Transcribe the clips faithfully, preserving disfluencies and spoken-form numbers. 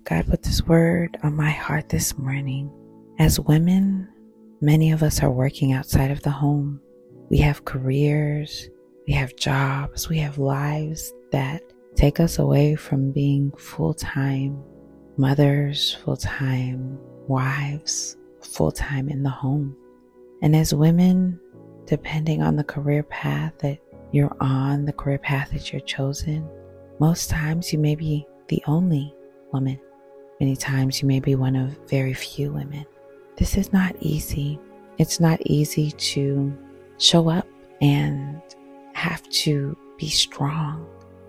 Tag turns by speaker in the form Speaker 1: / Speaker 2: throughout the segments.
Speaker 1: God put this word on my heart this morning. As women, many of us are working outside of the home. We have careers, we have jobs, we have lives that take us away from being full-time mothers, full-time wives, full-time in the home. And as women, depending on the career path that you're on, the career path that you're chosen, most times you may be the only woman. Many times you may be one of very few women. This is not easy. It's not easy to show up and have to be strong,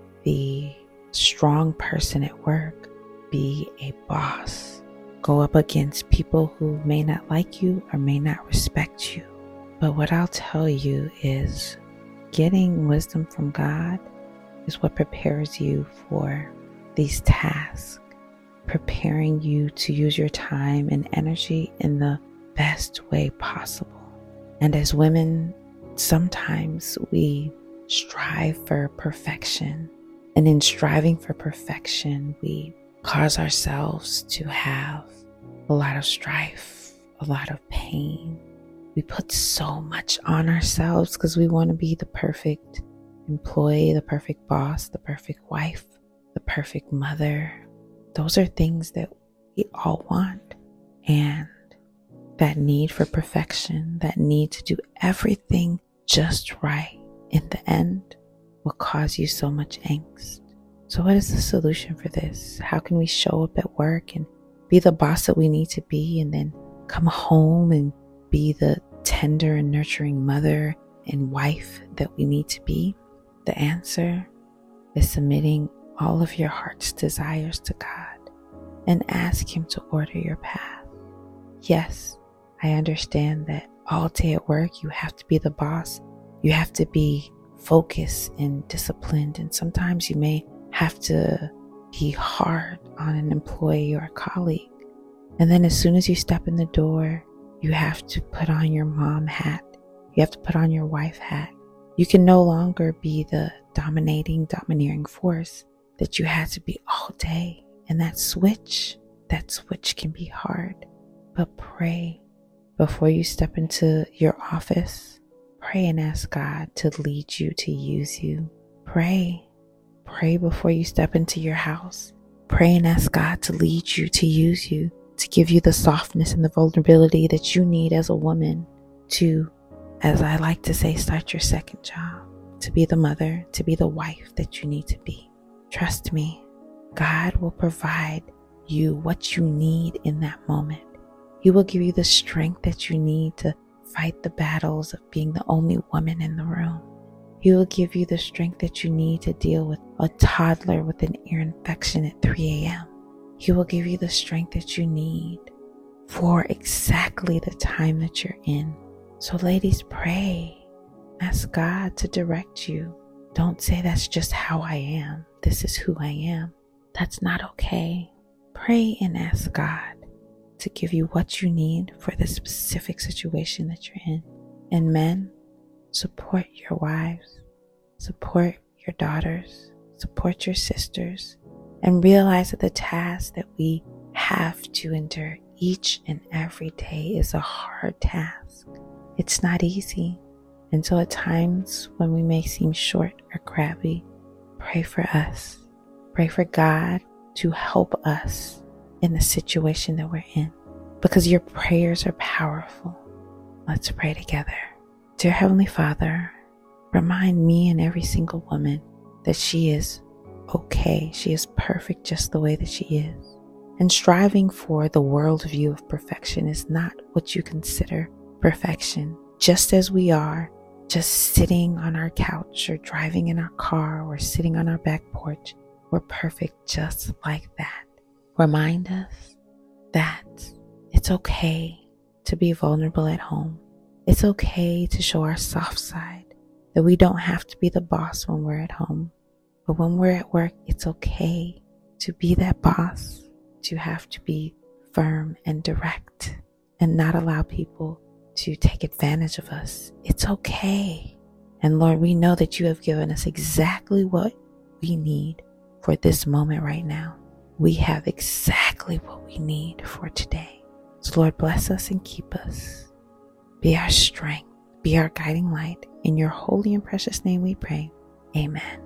Speaker 1: be a strong person at work, be a boss, go up against people who may not like you or may not respect you. But what I'll tell you is getting wisdom from God is what prepares you for these tasks, preparing you to use your time and energy in the best way possible. And as women, sometimes we strive for perfection. And in striving for perfection, we cause ourselves to have a lot of strife, a lot of pain. We put so much on ourselves because we want to be the perfect employee, the perfect boss, the perfect wife, the perfect mother. Those are things that we all want. And that need for perfection, that need to do everything just right, in the end, will cause you so much angst. So what is the solution for this? How can we show up at work and be the boss that we need to be, and then come home and be the tender and nurturing mother and wife that we need to be? The answer is submitting all of your heart's desires to God and ask Him to order your path. Yes, I understand that all day at work you have to be the boss. You have to be focused and disciplined, and sometimes you may have to be hard on an employee or a colleague. And then as soon as you step in the door, you have to put on your mom hat. You have to put on your wife hat. You can no longer be the dominating, domineering force that you had to be all day. And that switch, that switch can be hard. But pray before you step into your office. Pray and ask God to lead you, to use you. Pray. Pray before you step into your house. Pray and ask God to lead you, to use you, to give you the softness and the vulnerability that you need as a woman to, as I like to say, start your second job, to be the mother, to be the wife that you need to be. Trust me, God will provide you what you need in that moment. He will give you the strength that you need to fight the battles of being the only woman in the room. He will give you the strength that you need to deal with a toddler with an ear infection at three a.m. He will give you the strength that you need for exactly the time that you're in. So ladies, pray. Ask God to direct you. Don't say that's just how I am. This is who I am. That's not okay. Pray and ask God to give you what you need for the specific situation that you're in. And men, support your wives, support your daughters, support your sisters, and realize that the task that we have to endure each and every day is a hard task. It's not easy. And so at times when we may seem short or crabby, pray for us. Pray for God to help us in the situation that we're in, because your prayers are powerful. Let's pray together. Dear Heavenly Father, remind me and every single woman that she is okay. She is perfect just the way that she is. And striving for the worldview of perfection is not what you consider perfection. Just as we are, just sitting on our couch or driving in our car or sitting on our back porch, we're perfect just like that. Remind us that it's okay to be vulnerable at home. It's okay to show our soft side, that we don't have to be the boss when we're at home. But when we're at work, it's okay to be that boss, to have to be firm and direct and not allow people to take advantage of us. It's okay. And Lord, we know that you have given us exactly what we need for this moment right now. we have exactly what we need for today. So Lord, bless us and keep us. Be our strength, be our guiding light. In your holy and precious name we pray. Amen.